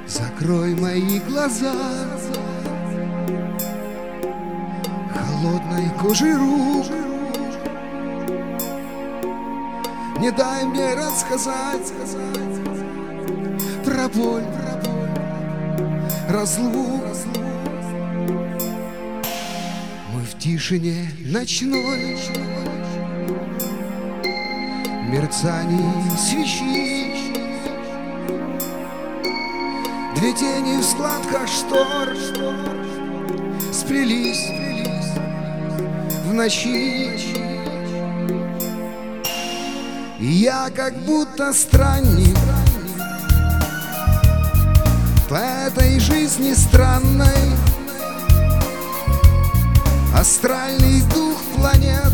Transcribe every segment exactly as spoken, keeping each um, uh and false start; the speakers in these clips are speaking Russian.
Закрой мои глаза холодной кожей рук. Не дай мне рассказать про боль, разлук. Мы в тишине ночной, мерцании свечи, две тени в складках штор сплелись в ночи. И я как будто странник по этой жизни странной, астральный дух планет,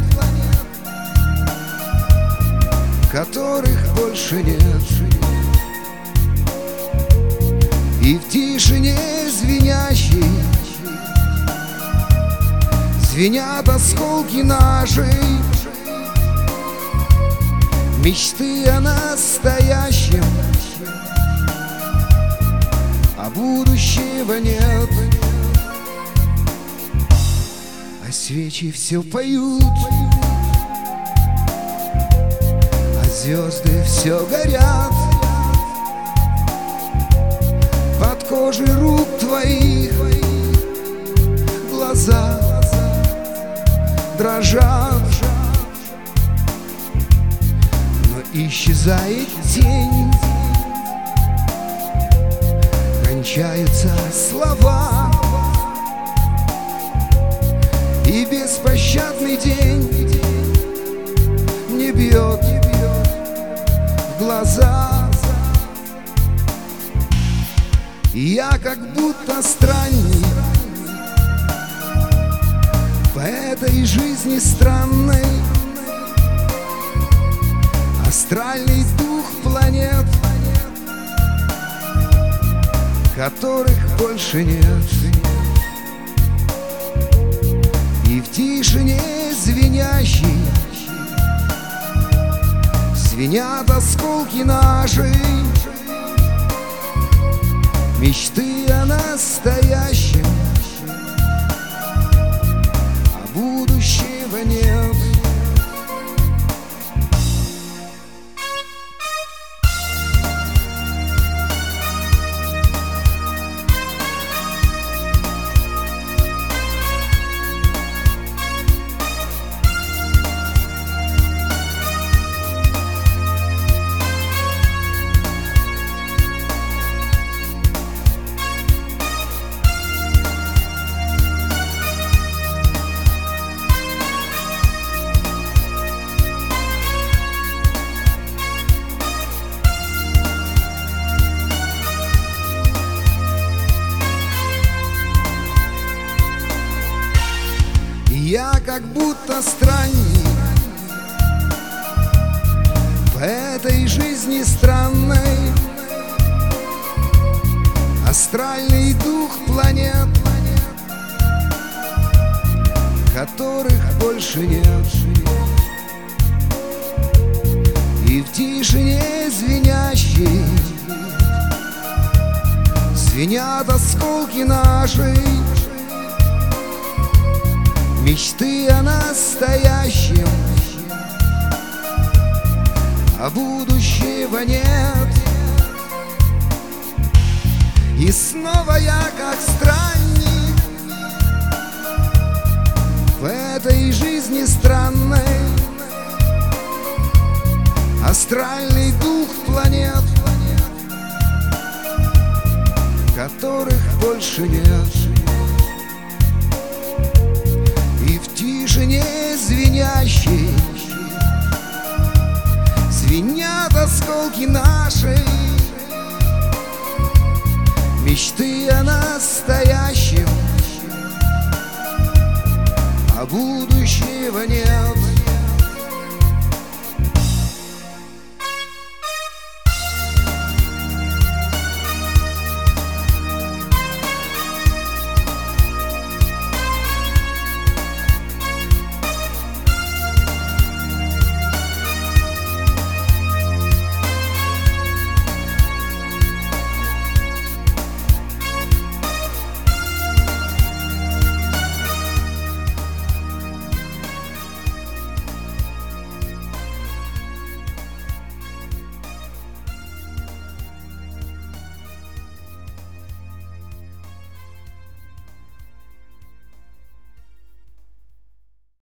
которых больше нет. И в тишине звенящей звенят осколки нашей мечты о настоящем, а будущего нет. А свечи все поют, а звезды все горят. Под кожей рук твоих глаза дрожат, но исчезает тень, кончаются слова, и беспощадный день не бьет в глаза. Я как будто странник по этой жизни странной, астральный дух планет, которых больше нет. И в тишине звенящей звенят осколки нашей мечты о настоящем, а будущего нет. Я как будто странник по этой жизни странной, астральный дух планет, которых больше нет. И в тишине звенящей звенят осколки нашей мечты о настоящем, а будущего нет. И снова я как странник в этой жизни странной, астральный дух планет, которых больше нет. И в тишине звенящей звенят осколки нашей мечты о настоящем, а будущего нет.